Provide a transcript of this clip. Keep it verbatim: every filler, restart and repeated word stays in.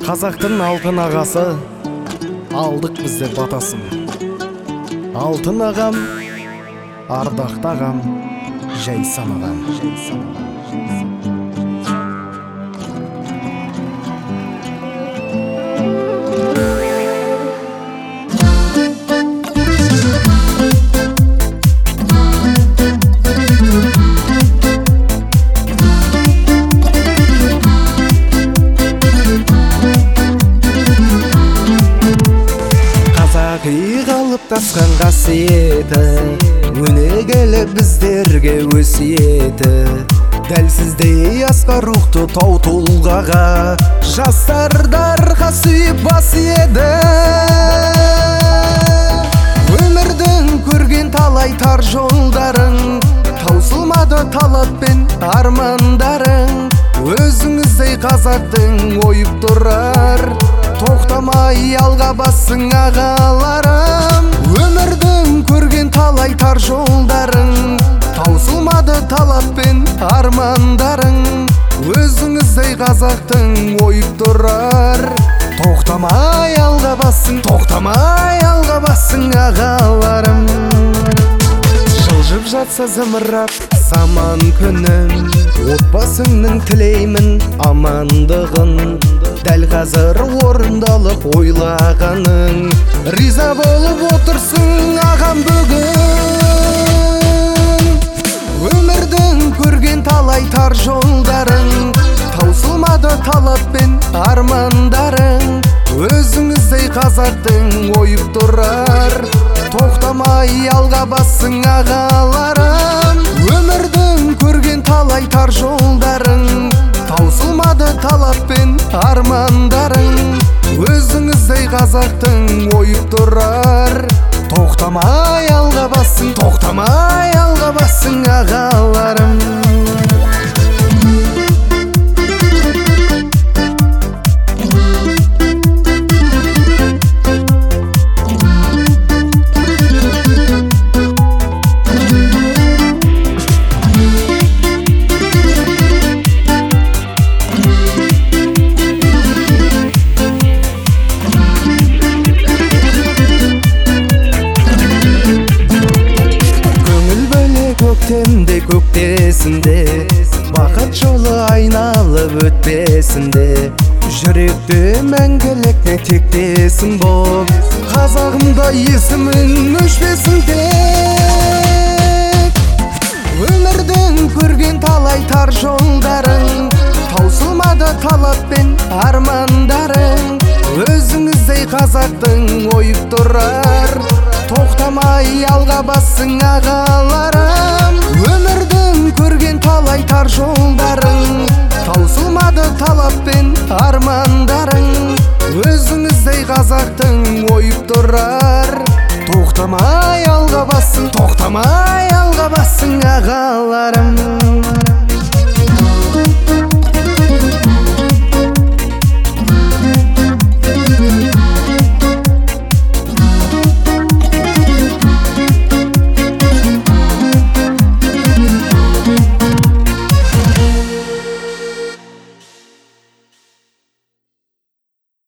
Қазақтың алтын ағасы, алдық біздер батасын. Алтын ағам, ардақты ағам, жайсан ағам. Қалыптасқан қасиеті, өнегелі біздерге өсиеті. Дәлсіздей асқар рухты тау тұлғаға, жастардарға сүйіп бас еді. Өмірдің көрген талай тар жолдарың, таусылмады талап пен армандарың. Өзіңіздей қазақтың ойып тұрар, тоқтамай алға басың ағаларым. Өмірдің көрген талай тар жолдарың, таусылмады талап пен армандарың. Өзіңіздей қазақтың ойып тұрар, тоқтамай алға басың, тоқтамай алға басың ағаларым. Жылжып жатса зымырап заман күнім, отбасыңның тілеймін амандығын. Дәл қазір орындалып ойлағаның, риза болып отырсың ағам бүгін. Өмірдің көрген талай тар жолдарың, таусылмады талап пен армандарың. Өзіңіздей қазақтың ойып тұрар, тоқтамай алға басың ағаларым. Өмірдің көрген талай тар жолдарың, таусылмады талап пен армандарың. Өзіңіздей қазақтың ойып тұрар, тоқтамай алға басың, тоқтамай алға басың ағаларым. Көктемде көктесінде, бақыт жолы айналып өтпесінде. Жүректе мәңгілікте тектесің боп, қазағымда есімің өшпесін тек. Өмірдің көрген талай тар жолдарың, таусылмады талап пен армандарың. Өзіңіздей қазақтың ойып тұрар, тоқтамай алға басың ағаларым. Өмірдің көрген талай тар жолдарың, таусылмады талап пен армандарың. Өзіңіздей қазақтың ойып тұрар, тоқтамай алға басың, тоқтамай алға басың ағаларым.